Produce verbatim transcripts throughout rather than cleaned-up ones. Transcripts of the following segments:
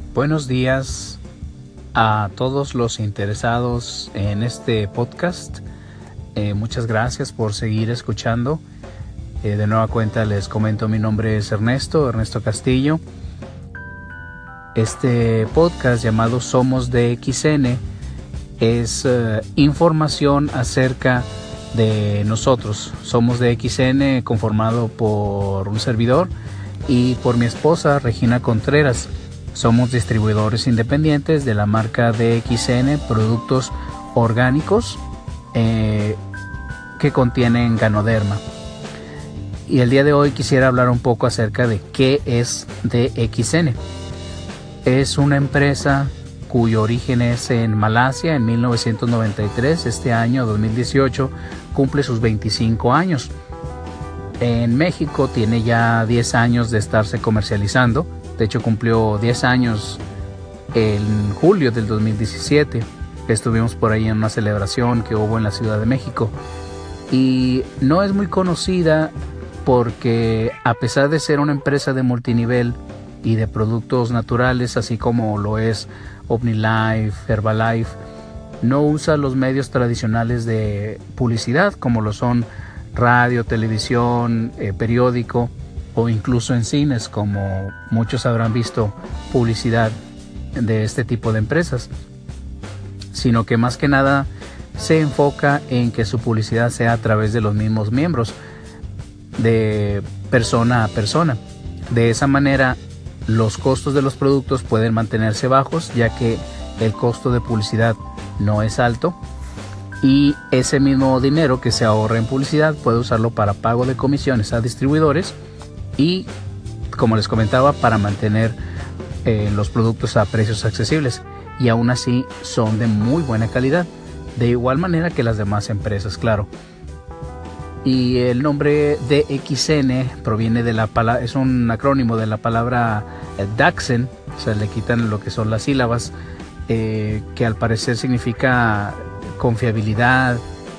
Buenos días a todos los interesados en este podcast. Eh, muchas gracias por seguir escuchando. Eh, de nueva cuenta les comento, mi nombre es Ernesto, Ernesto Castillo. Este podcast llamado Somos de X N es uh, información acerca de nosotros. Somos de X N, conformado por un servidor y por mi esposa Regina Contreras. Somos distribuidores independientes de la marca de X N, productos orgánicos eh, que contienen Ganoderma. Y el día de hoy quisiera hablar un poco acerca de qué es D X N. Es una empresa cuyo origen es en Malasia en mil novecientos noventa y tres. Este año, dos mil dieciocho, cumple sus veinticinco años. En México tiene ya diez años de estarse comercializando. De hecho, cumplió diez años en julio del dos mil diecisiete. Estuvimos por ahí en una celebración que hubo en la Ciudad de México. Y no es muy conocida porque, a pesar de ser una empresa de multinivel y de productos naturales, así como lo es OmniLife, Herbalife, no usa los medios tradicionales de publicidad como lo son radio, televisión, eh, periódico o incluso en cines, como muchos habrán visto publicidad de este tipo de empresas, sino que más que nada se enfoca en que su publicidad sea a través de los mismos miembros, de persona a persona. De esa manera, los costos de los productos pueden mantenerse bajos, ya que el costo de publicidad no es alto, y ese mismo dinero que se ahorra en publicidad puede usarlo para pago de comisiones a distribuidores y, como les comentaba, para mantener eh, los productos a precios accesibles, y aún así son de muy buena calidad, de igual manera que las demás empresas, claro. Y el nombre D X N proviene de la palabra, es un acrónimo de la palabra eh, Daxen, o sea, le quitan lo que son las sílabas, eh, que al parecer significa confiabilidad.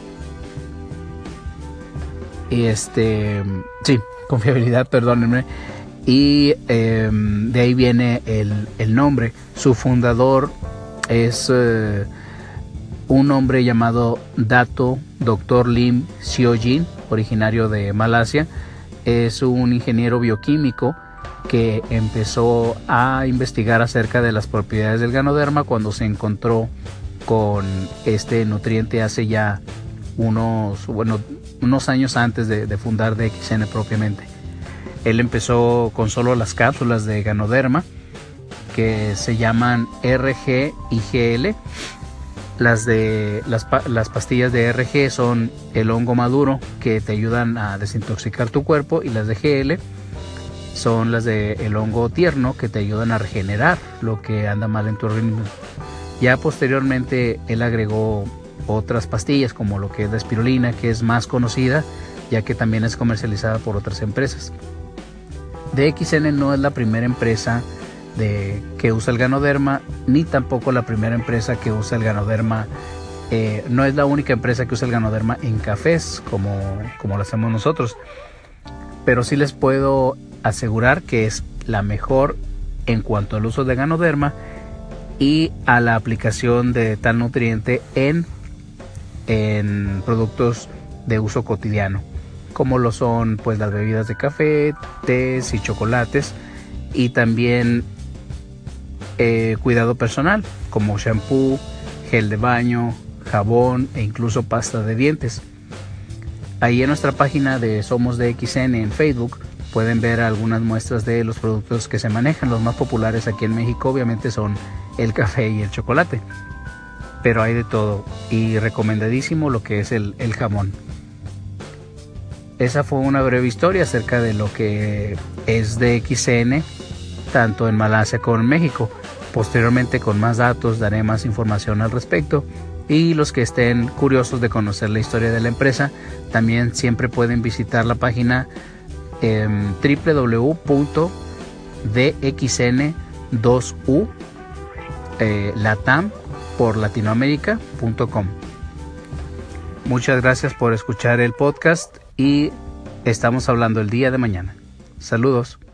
Y este, sí, confiabilidad, perdónenme. Y eh, de ahí viene el, el nombre. Su fundador es eh, un hombre llamado Dato doctor Lim Xiojin, originario de Malasia. Es un ingeniero bioquímico que empezó a investigar acerca de las propiedades del Ganoderma cuando se encontró con este nutriente hace ya unos, bueno, unos años antes de, de fundar D X N propiamente. Él empezó con solo las cápsulas de Ganoderma, que se llaman R G y G L. Las, de, las, las pastillas de R G son el hongo maduro, que te ayudan a desintoxicar tu cuerpo, y las de G L son las de el hongo tierno, que te ayudan a regenerar lo que anda mal en tu organismo. Ya posteriormente él agregó otras pastillas, como lo que es la espirulina, que es más conocida, ya que también es comercializada por otras empresas. D X N no es la primera empresa de que usa el Ganoderma, ni tampoco la primera empresa que usa el Ganoderma. Eh, no es la única empresa que usa el Ganoderma en cafés, como, como lo hacemos nosotros, pero sí les puedo asegurar que es la mejor en cuanto al uso de Ganoderma y a la aplicación de tal nutriente en, en productos de uso cotidiano, como lo son pues las bebidas de café, tés y chocolates, y también eh, cuidado personal, como shampoo, gel de baño, jabón e incluso pasta de dientes. Ahí en nuestra página de Somos de X N en Facebook pueden ver algunas muestras de los productos que se manejan. Los más populares aquí en México obviamente son el café y el chocolate, pero hay de todo, y recomendadísimo lo que es el, el jamón. Esa fue una breve historia acerca de lo que es D X N, tanto en Malasia como en México. Posteriormente, con más datos, daré más información al respecto, y los que estén curiosos de conocer la historia de la empresa también siempre pueden visitar la página eh, doble u doble u doble u punto d x n dos u eh, latam por latinoamérica punto com. Muchas gracias por escuchar el podcast y estamos hablando el día de mañana. Saludos.